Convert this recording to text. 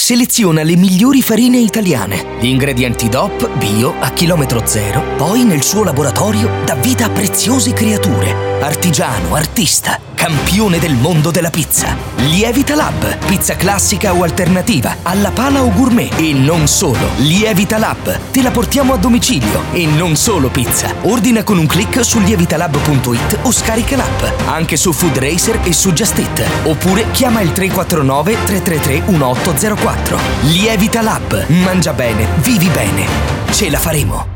seleziona le migliori farine italiane, gli ingredienti DOP, bio, a chilometro zero. Poi nel suo laboratorio dà vita a preziose creature. Artigiano, artista, campione del mondo della pizza. Lievita Lab, pizza classica o alternativa, alla pala o gourmet. E non solo, Lievita Lab, te la portiamo a domicilio. E non solo pizza. Ordina con un click su lievitalab.it o scarica l'app, anche su Food Racer e su Just Eat. Oppure chiama il 349 333 1804. Lievita Lab, mangia bene, vivi bene. Ce la faremo.